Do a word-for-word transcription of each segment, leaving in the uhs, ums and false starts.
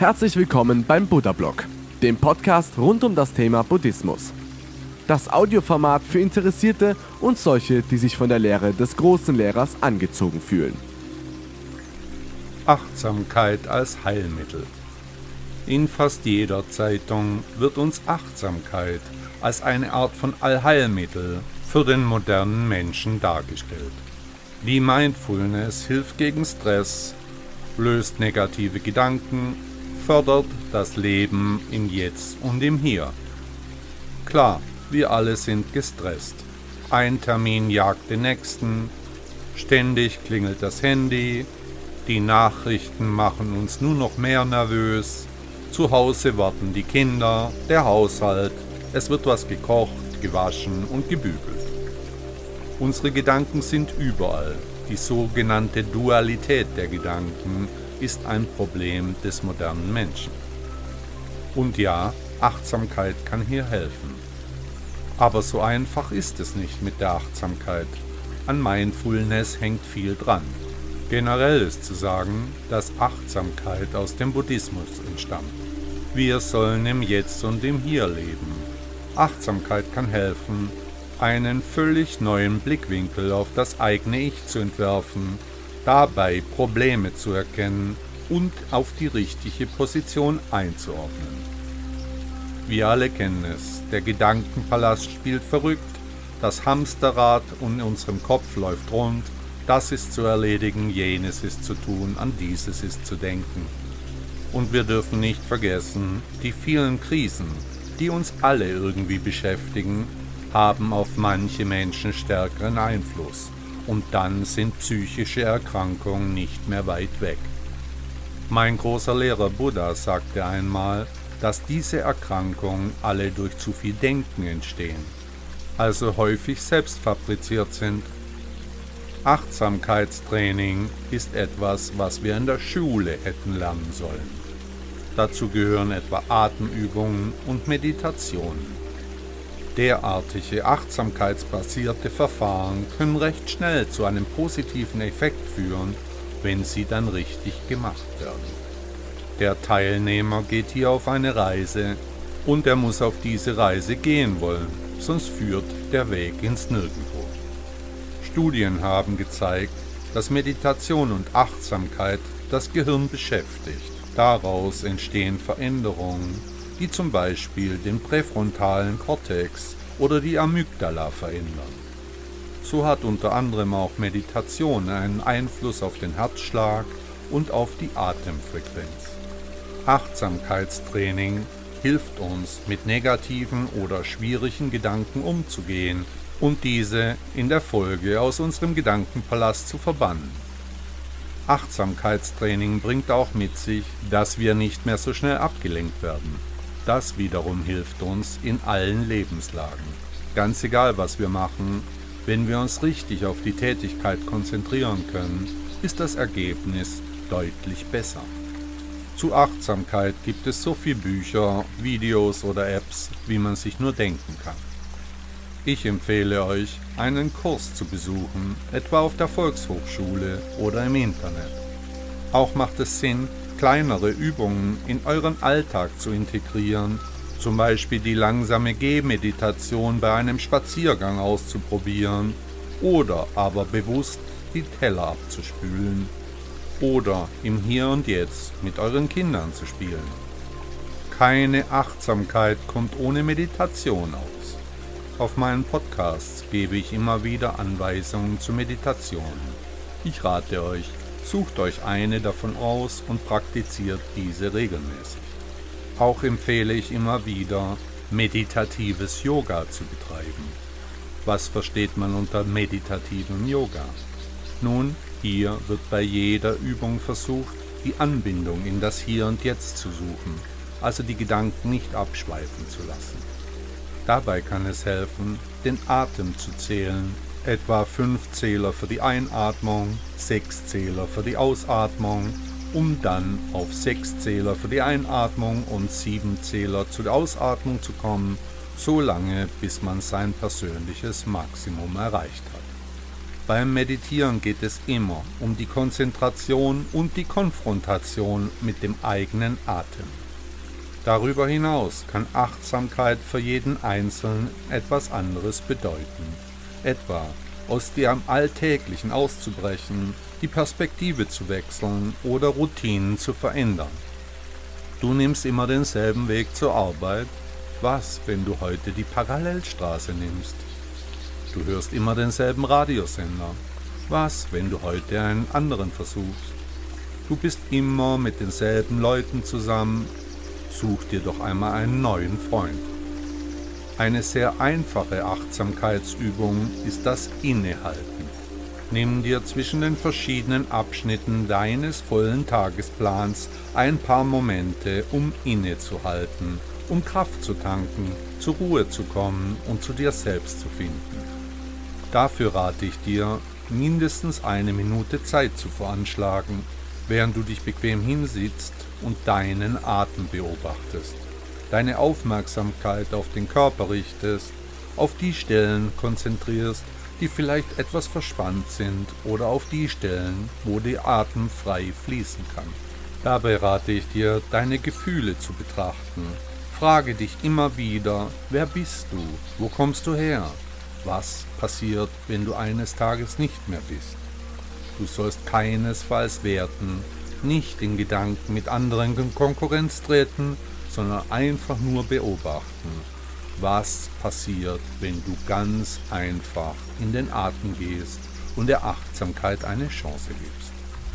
Herzlich willkommen beim Buddha-Blog, dem Podcast rund um das Thema Buddhismus. Das Audioformat für Interessierte und solche, die sich von der Lehre des großen Lehrers angezogen fühlen. Achtsamkeit als Heilmittel. In fast jeder Zeitung wird uns Achtsamkeit als eine Art von Allheilmittel für den modernen Menschen dargestellt. Die Mindfulness hilft gegen Stress, löst negative Gedanken, fördert das Leben im Jetzt und im Hier. Klar, wir alle sind gestresst. Ein Termin jagt den nächsten, ständig klingelt das Handy, die Nachrichten machen uns nur noch mehr nervös, zu Hause warten die Kinder, der Haushalt, es wird was gekocht, gewaschen und gebügelt. Unsere Gedanken sind überall. Die sogenannte Dualität der Gedanken ist ein Problem des modernen Menschen. Und ja, Achtsamkeit kann hier helfen. Aber so einfach ist es nicht mit der Achtsamkeit. An Mindfulness hängt viel dran. Generell ist zu sagen, dass Achtsamkeit aus dem Buddhismus entstammt. Wir sollen im Jetzt und im Hier leben. Achtsamkeit kann helfen, einen völlig neuen Blickwinkel auf das eigene Ich zu entwerfen, dabei Probleme zu erkennen und auf die richtige Position einzuordnen. Wir alle kennen es, der Gedankenpalast spielt verrückt, das Hamsterrad in unserem Kopf läuft rund, das ist zu erledigen, jenes ist zu tun, an dieses ist zu denken. Und wir dürfen nicht vergessen, die vielen Krisen, die uns alle irgendwie beschäftigen, haben auf manche Menschen stärkeren Einfluss. Und dann sind psychische Erkrankungen nicht mehr weit weg. Mein großer Lehrer Buddha sagte einmal, dass diese Erkrankungen alle durch zu viel Denken entstehen, also häufig selbst fabriziert sind. Achtsamkeitstraining ist etwas, was wir in der Schule hätten lernen sollen. Dazu gehören etwa Atemübungen und Meditationen. Derartige achtsamkeitsbasierte Verfahren können recht schnell zu einem positiven Effekt führen, wenn sie dann richtig gemacht werden. Der Teilnehmer geht hier auf eine Reise und er muss auf diese Reise gehen wollen, sonst führt der Weg ins Nirgendwo. Studien haben gezeigt, dass Meditation und Achtsamkeit das Gehirn beschäftigt. Daraus entstehen Veränderungen, die zum Beispiel den präfrontalen Kortex oder die Amygdala verändern. So hat unter anderem auch Meditation einen Einfluss auf den Herzschlag und auf die Atemfrequenz. Achtsamkeitstraining hilft uns, mit negativen oder schwierigen Gedanken umzugehen und diese in der Folge aus unserem Gedankenpalast zu verbannen. Achtsamkeitstraining bringt auch mit sich, dass wir nicht mehr so schnell abgelenkt werden. Das wiederum hilft uns in allen Lebenslagen. Ganz egal, was wir machen, wenn wir uns richtig auf die Tätigkeit konzentrieren können, ist das Ergebnis deutlich besser. Zu Achtsamkeit gibt es so viele Bücher, Videos oder Apps, wie man sich nur denken kann. Ich empfehle euch, einen Kurs zu besuchen, etwa auf der Volkshochschule oder im Internet. Auch macht es Sinn, kleinere Übungen in euren Alltag zu integrieren, zum Beispiel die langsame Gehmeditation bei einem Spaziergang auszuprobieren oder aber bewusst die Teller abzuspülen oder im Hier und Jetzt mit euren Kindern zu spielen. Keine Achtsamkeit kommt ohne Meditation aus. Auf meinen Podcasts gebe ich immer wieder Anweisungen zur Meditation. Ich rate euch, sucht euch eine davon aus und praktiziert diese regelmäßig. Auch empfehle ich immer wieder, meditatives Yoga zu betreiben. Was versteht man unter meditativem Yoga? Nun, hier wird bei jeder Übung versucht, die Anbindung in das Hier und Jetzt zu suchen, also die Gedanken nicht abschweifen zu lassen. Dabei kann es helfen, den Atem zu zählen, etwa fünf Zähler für die Einatmung, sechs Zähler für die Ausatmung, um dann auf sechs Zähler für die Einatmung und sieben Zähler zur Ausatmung zu kommen, so lange bis man sein persönliches Maximum erreicht hat. Beim Meditieren geht es immer um die Konzentration und die Konfrontation mit dem eigenen Atem. Darüber hinaus kann Achtsamkeit für jeden Einzelnen etwas anderes bedeuten. Etwa aus dem Alltäglichen auszubrechen, die Perspektive zu wechseln oder Routinen zu verändern. Du nimmst immer denselben Weg zur Arbeit. Was, wenn du heute die Parallelstraße nimmst? Du hörst immer denselben Radiosender. Was, wenn du heute einen anderen versuchst? Du bist immer mit denselben Leuten zusammen. Such dir doch einmal einen neuen Freund. Eine sehr einfache Achtsamkeitsübung ist das Innehalten. Nimm dir zwischen den verschiedenen Abschnitten deines vollen Tagesplans ein paar Momente, um innezuhalten, um Kraft zu tanken, zur Ruhe zu kommen und zu dir selbst zu finden. Dafür rate ich dir, mindestens eine Minute Zeit zu veranschlagen, während du dich bequem hinsitzt und deinen Atem beobachtest, deine Aufmerksamkeit auf den Körper richtest, auf die Stellen konzentrierst, die vielleicht etwas verspannt sind oder auf die Stellen, wo der Atem frei fließen kann. Dabei rate ich dir, deine Gefühle zu betrachten. Frage dich immer wieder, wer bist du? Wo kommst du her? Was passiert, wenn du eines Tages nicht mehr bist? Du sollst keinesfalls werten, nicht in Gedanken mit anderen in Konkurrenz treten, sondern einfach nur beobachten. Was passiert, wenn du ganz einfach in den Atem gehst und der Achtsamkeit eine Chance gibst?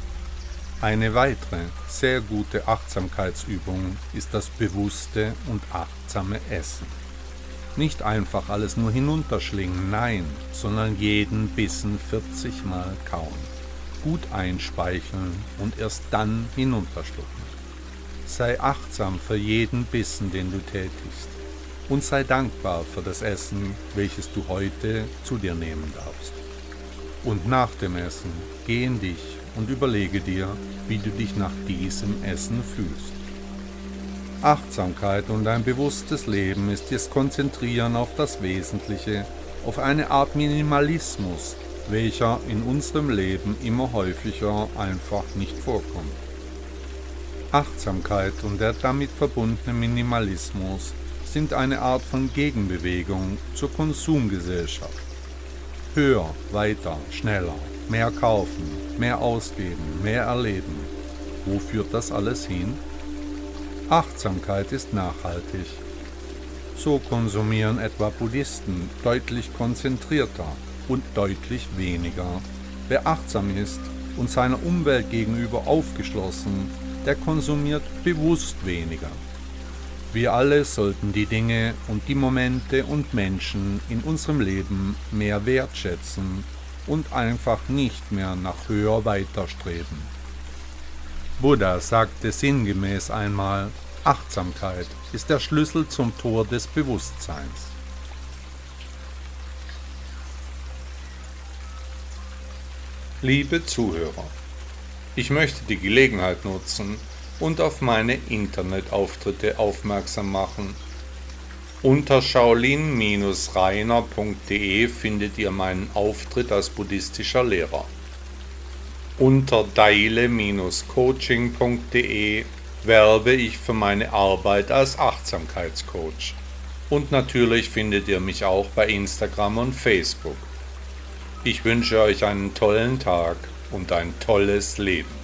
Eine weitere, sehr gute Achtsamkeitsübung ist das bewusste und achtsame Essen. Nicht einfach alles nur hinunterschlingen, nein, sondern jeden Bissen vierzig Mal kauen. Gut einspeicheln und erst dann hinunterschlucken. Sei achtsam für jeden Bissen, den du tätigst, und sei dankbar für das Essen, welches du heute zu dir nehmen darfst. Und nach dem Essen geh in dich und überlege dir, wie du dich nach diesem Essen fühlst. Achtsamkeit und ein bewusstes Leben ist das Konzentrieren auf das Wesentliche, auf eine Art Minimalismus, welcher in unserem Leben immer häufiger einfach nicht vorkommt. Achtsamkeit und der damit verbundene Minimalismus sind eine Art von Gegenbewegung zur Konsumgesellschaft. Höher, weiter, schneller, mehr kaufen, mehr ausgeben, mehr erleben. Wo führt das alles hin? Achtsamkeit ist nachhaltig. So konsumieren etwa Buddhisten deutlich konzentrierter und deutlich weniger. Wer achtsam ist und seiner Umwelt gegenüber aufgeschlossen, der konsumiert bewusst weniger. Wir alle sollten die Dinge und die Momente und Menschen in unserem Leben mehr wertschätzen und einfach nicht mehr nach höher weiter streben. Buddha sagte sinngemäß einmal, Achtsamkeit ist der Schlüssel zum Tor des Bewusstseins. Liebe Zuhörer, ich möchte die Gelegenheit nutzen und auf meine Internetauftritte aufmerksam machen. Unter shaolin Bindestrich rainer Punkt de findet ihr meinen Auftritt als buddhistischer Lehrer. Unter daile Bindestrich coaching Punkt de werbe ich für meine Arbeit als Achtsamkeitscoach. Und natürlich findet ihr mich auch bei Instagram und Facebook. Ich wünsche euch einen tollen Tag und ein tolles Leben.